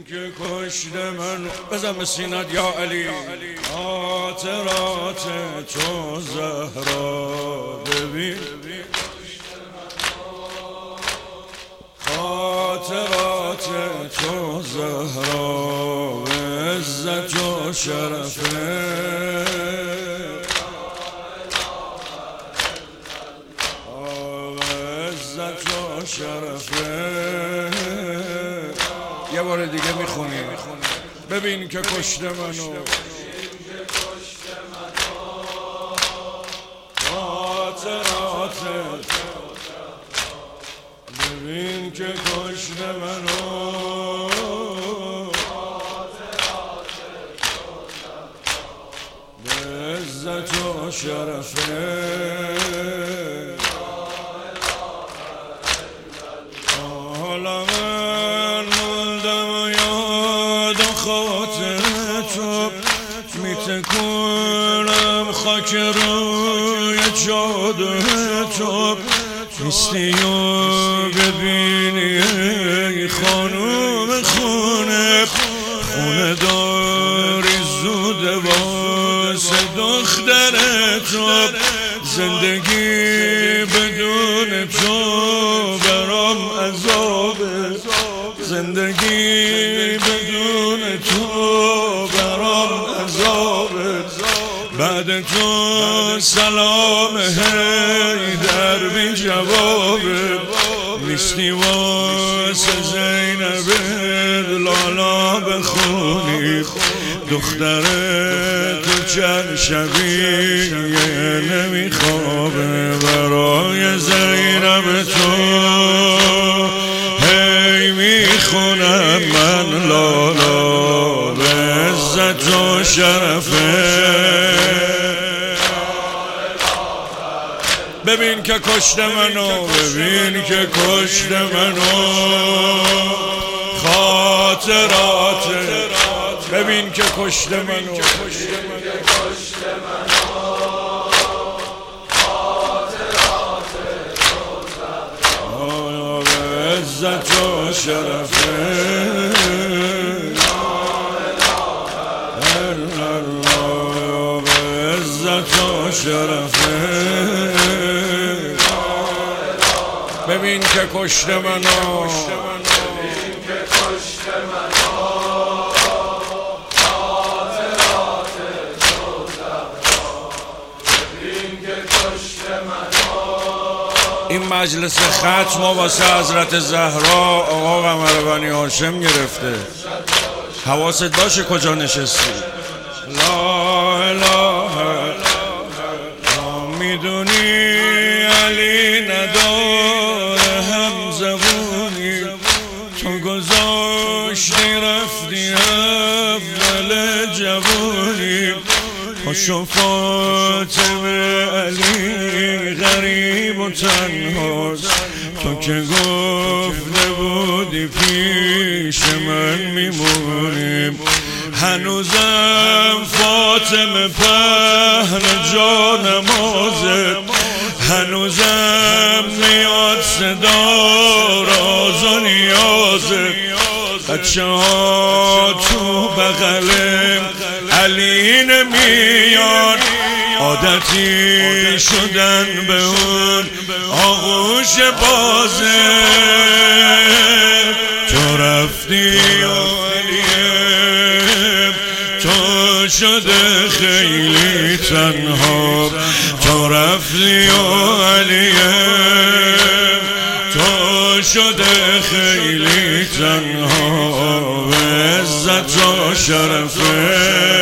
که کشته من بزن به سینات یا علی. خاطرات تو زهرا ببین، خاطرات تو زهرا عزت و شرفه، عزت و شرفه. یه بار دیگه میخونی ببین که کشته منو، خاطرات ببین که کشته منو، به عزت و شرفه. حالا من موندم و یاد و خاطر تو میتکونم خاک روی جاده تو. نیستی و ببینی ای خانوم خونه، خونه داری زود واسه دختر تو. زندگی بدون تو برام عذابه، زندگی بدون تو برام عذابه. بعد تو سلام حیدر بی جوابه، نیستی واسه زینب لالا بخونی. دختر تو چند شبیه نمیخوابه، برای زینب تو هی میخونم من لالا به عزت و شرفه. ببین که کشته منو، ببین که کشته منو، خاطرات ببین که کشته منو، به عزت و شرفه. به عزت و شرفه. ببین که کشته منو، این مجلس ختم واسه حضرت زهرا آقا قمر بنی هاشم گرفته. حواست باشه کجا نشستی. لا اله میدونی علی نداره هم زبونی، تو گذاشتی رفتی اول جوونی. پاشو فاطمه علی غریب و تنهاست، تو که گفته بودی پیش من میمونیم. هنوزم فاطمه پهن جا نمازت، هنوزم میاد صدا راز و نیازت. بچه ها تو بغل علی نمیان، عادتی شدن به اون آغوش بازه. تو رفتی و علیم تو شده خیلی تنها، تو رفتی و علیم تو شده خیلی تنها. به عزت و شرفه.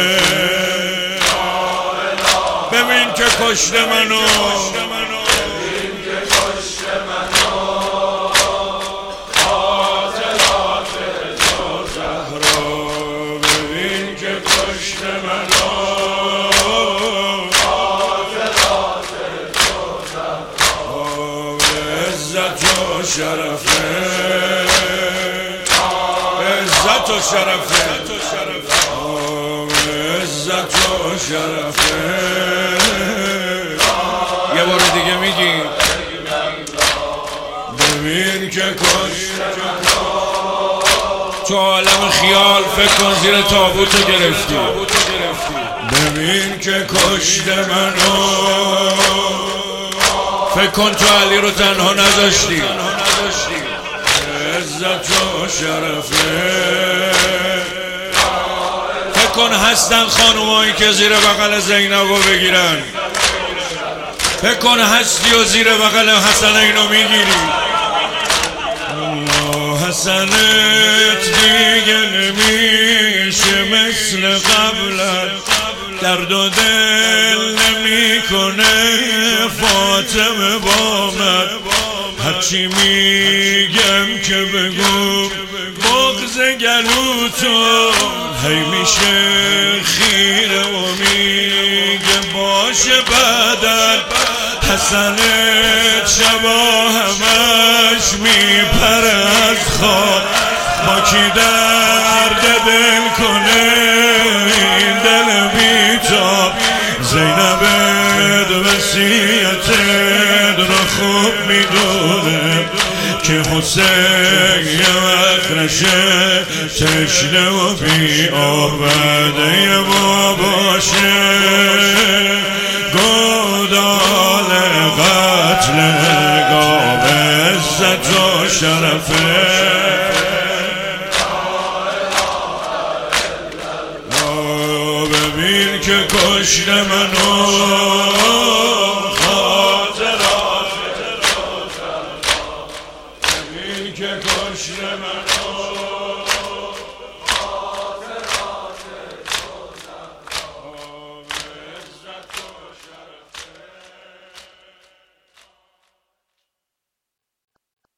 ببین که کشته منو، خاطرات تو زهرا. ببین که کشته منو، خاطرات تو زهرا. به عزت و شرفه، به عزت و شرفه، به عزت و شرفه. یه بار دیگه میگی ببین که کشته منو، تو عالم خیال فکر کن زیر تابوتو گرفتی. ببین که کشته منو، فکر کن تو علی رو تنها نذاشتی. عزت و شرفه، فکر کن هستن خانومایی که زیر بغل زینب رو بگیرن. فکر کن هستی و زیر بغل حسنینو میگیری. حسنت دیگه نمیشه مثل قبلت، درد و دل نمیکنه فاطمه با من. هرچی میگم که بگو بغض گلو تو هی میشه خیره و میگه باشه بدن. حسنت شبا همش میپره از خواب، با کی درد دل کنه این دل بیتاب. زینبت وصیتت رو خوب میدونه که حسین یه وقت نشه تشنه و بی آبده باباشه. گودال قتل گاو عزت و شرفه، ببین که کشته منو خاطرات، ببین که کشته منو